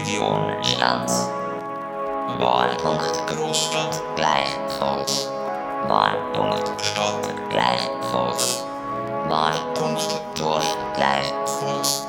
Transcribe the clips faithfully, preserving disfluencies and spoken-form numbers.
Region Stadt. Wahlpunkt Großstadt gleich Volks. Wahlpunkt Stadt gleich Volks. Wahlpunkt Dorf gleich Volks.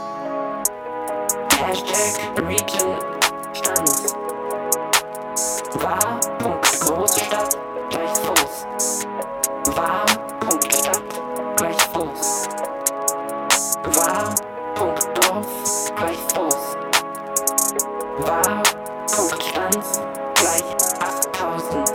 Hashtag Region Stanz. War. Großstadt gleich Fuß. War. Stadt gleich Fuß. War. Dorf gleich Fuß. War. Stanz gleich achttausend.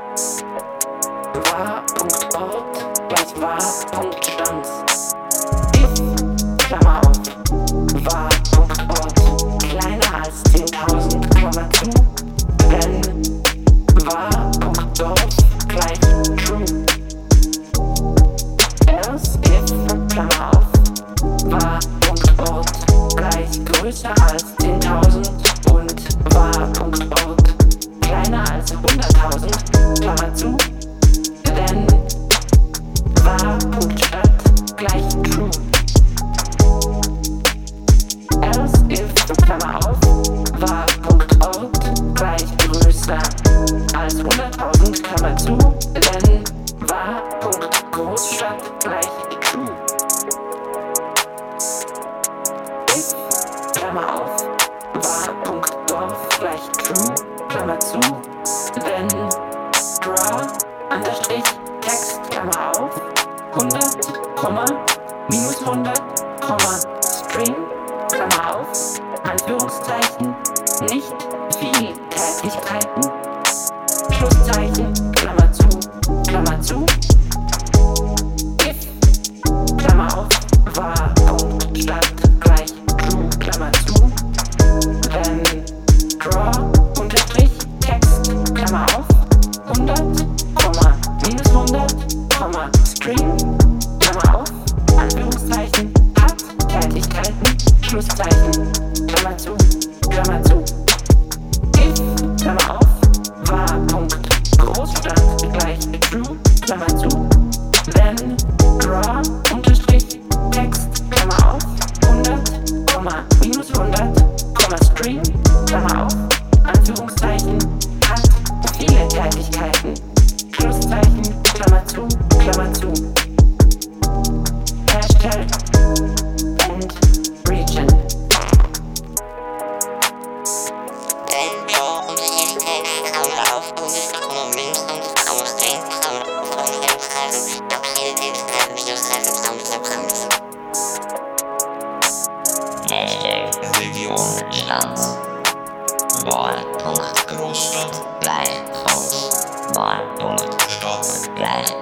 War. Ort gleich War. Stanz. If, Klammer auf, War. Ort kleiner als zehntausend, Klammer zu, wenn War. Dorf gleich True. Else, if, Klammer auf, War. Ort gleich größer als zehntausend und War. Ort kleiner als hunderttausend, Klammer zu, wenn War. Stadt gleich True. Else, if, Klammer auf, War. Ort gleich größer als hunderttausend, Klammer zu, wenn War. Großstadt gleich True. If, Klammer auf, War. Dorf gleich True, Klammer zu, wenn Draw, Unterstrich, Text, Klammer auf, hundert, Komma, minus hundert, Komma, String, Klammer auf, Anführungszeichen, nicht viel Tätigkeiten, Schlusszeichen, Klammer zu, Klammer zu, if, Klammer auf, War. Stadt gleich True, Klammer zu, wenn Draw, Unterstrich, Text, Klammer auf, hundert, Komma, minus hundert, Komma, String, Klammer auf, Anführungszeichen, hat Tätigkeiten, Schlusszeichen, Klammer zu, Klammer zu. If, Klammer auf, War. Großstadt gleich True, Klammer zu, wenn Draw, Unterstrich, Text, Klammer auf, hundert, Komma, minus hundert, Komma, String, Klammer auf, Anführungszeichen, hat viele Tätigkeiten, Schlusszeichen, Klammer zu, Klammer zu. Hashtag and Region. Wenn wir unsere Ewigkeit auf unsere Moment und ausdenken, von dem Schreiben, da fehlt den Schreiben, wie das Schreiben zusammenbringt. Hashtag Region Stadt. Wahlpunkt Großstadt gleich Volks. Wahlpunkt Stadt gleich